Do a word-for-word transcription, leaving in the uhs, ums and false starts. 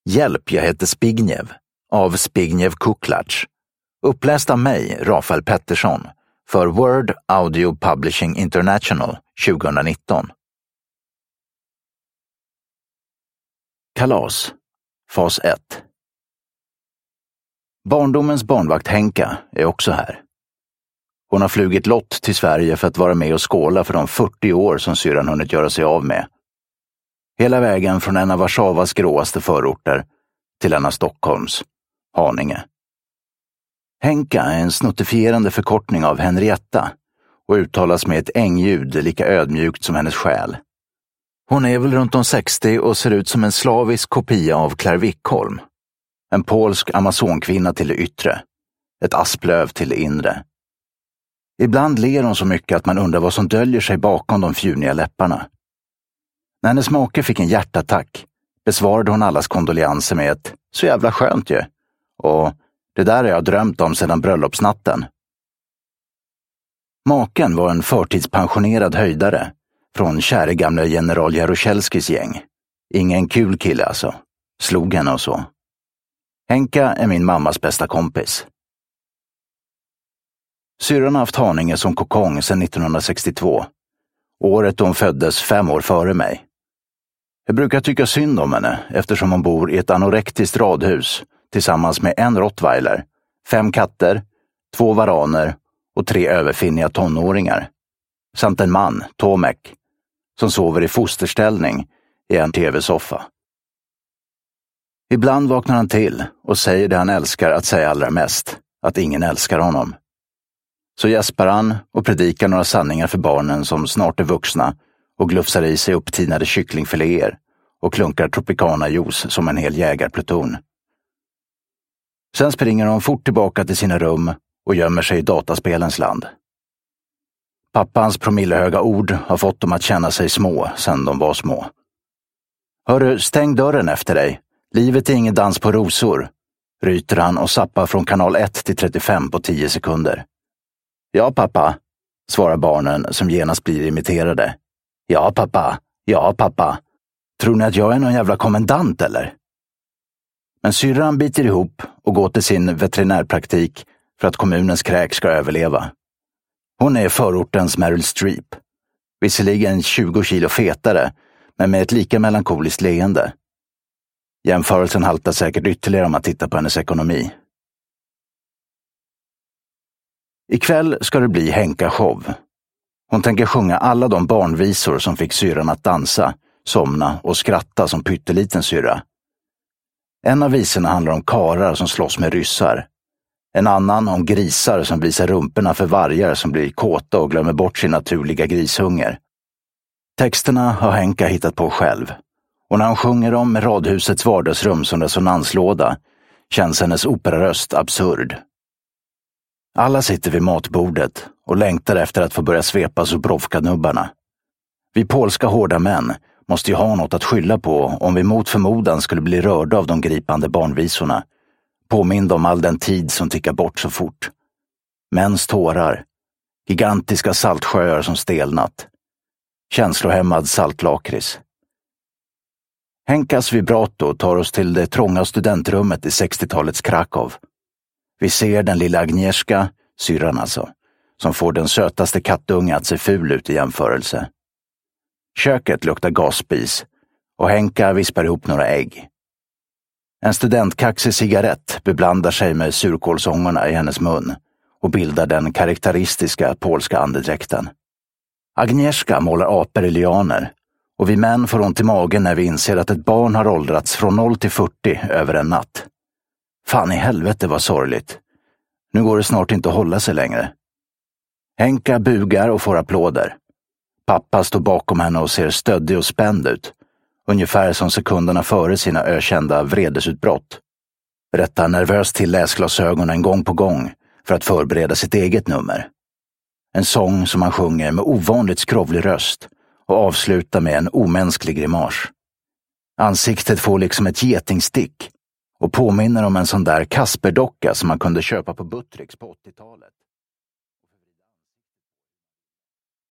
Hjälp, jag heter Zbigniew av Zbigniew Kuklacz. Uppläst av mig, Rafael Pettersson, för Word Audio Publishing International tjugonitton. Kalas, fas ett. Barndomens barnvakt Henka är också här. Hon har flugit lott till Sverige för att vara med och skåla för de fyrtio år som syrran hunnit göra sig av med. Hela vägen från en av Warszawas gråaste förorter till en av Stockholms, Haninge. Henka är en snuttifierande förkortning av Henrietta och uttalas med ett ängljud lika ödmjukt som hennes själ. Hon är väl runt om sextio och ser ut som en slavisk kopia av Claire Wickholm. En polsk amazonkvinna till det yttre, ett asplöv till det inre. Ibland ler hon så mycket att man undrar vad som döljer sig bakom de fjuniga läpparna. När hennes make fick en hjärtattack besvarade hon allas kondolenser med ett "så jävla skönt ju" och "det där har jag drömt om sedan bröllopsnatten". Maken var en förtidspensionerad höjdare från käre gamla general Jaruzelskis gäng. Ingen kul kille alltså, slog henne och så. Henka är min mammas bästa kompis. Syrran har haft Haninge som kokong sedan nittonhundrasextiotvå, året då hon föddes fem år före mig. Jag brukar tycka synd om henne eftersom hon bor i ett anorektiskt radhus tillsammans med en rottweiler, fem katter, två varaner och tre överfinniga tonåringar. Samt en man, Tomek, som sover i fosterställning i en tv-soffa. Ibland vaknar han till och säger det han älskar att säga allra mest, att ingen älskar honom. Så gäspar han och predikar några sanningar för barnen som snart är vuxna och glufsar i sig upptinade kycklingfiléer och klunkar Tropicana-juice som en hel jägarpluton. Sen springer de fort tillbaka till sina rum och gömmer sig i dataspelens land. Pappans promillehöga ord har fått dem att känna sig små sedan de var små. Hörru, stäng dörren efter dig. Livet är ingen dans på rosor, ryter han och sappar från kanal ett till trettiofem på tio sekunder. Ja, pappa, svarar barnen som genast blir imiterade. Ja, pappa, ja, pappa. Tror ni att jag är någon jävla kommendant eller? Men syrran biter ihop och går till sin veterinärpraktik för att kommunens kräk ska överleva. Hon är förortens Meryl Streep. Visserligen tjugo kilo fetare, men med ett lika melankoliskt leende. Jämförelsen haltar säkert ytterligare om man tittar på hennes ekonomi. Ikväll ska det bli Henka-show. Hon tänker sjunga alla de barnvisor som fick syrran att dansa, somna och skratta som pytteliten syrra. En av visorna handlar om karar som slåss med ryssar. En annan om grisar som visar rumporna för vargar som blir kåta och glömmer bort sin naturliga grishunger. Texterna har Henka hittat på själv. Och när hon sjunger dem med radhusets vardagsrum som resonanslåda känns hennes operaröst absurd. Alla sitter vid matbordet och längtar efter att få börja svepa Zubrovka-nubbarna. Vi polska hårda män måste ju ha något att skylla på om vi mot förmodan skulle bli rörda av de gripande barnvisorna. Påminna om all den tid som tickar bort så fort. Mäns tårar, gigantiska saltsjöar som stelnat, känslohämmad saltlakris. Henkas vibrato tar oss till det trånga studentrummet i sextiotalets Krakow. Vi ser den lilla Agnieszka, syrran alltså, som får den sötaste kattunge att se ful ut i jämförelse. Köket luktar gasspis och Henka vispar ihop några ägg. En studentkaxig cigarett beblandar sig med surkålsångorna i hennes mun och bildar den karaktäristiska polska andedräkten. Agnieszka målar apor i lianer och vi män får ont i magen när vi inser att ett barn har åldrats från noll till fyrtio över en natt. Fan i helvete vad sorgligt. Nu går det snart inte att hålla sig längre. Henka bugar och får applåder. Pappa står bakom henne och ser stöddig och spänd ut. Ungefär som sekunderna före sina ökända vredesutbrott. Rättar nervöst till läsglasögonen gång på gång för att förbereda sitt eget nummer. En sång som han sjunger med ovanligt skrovlig röst och avslutar med en omänsklig grimas. Ansiktet får liksom ett getingstick och påminner om en sån där Kasperdocka som man kunde köpa på Buttricks på åttiotalet.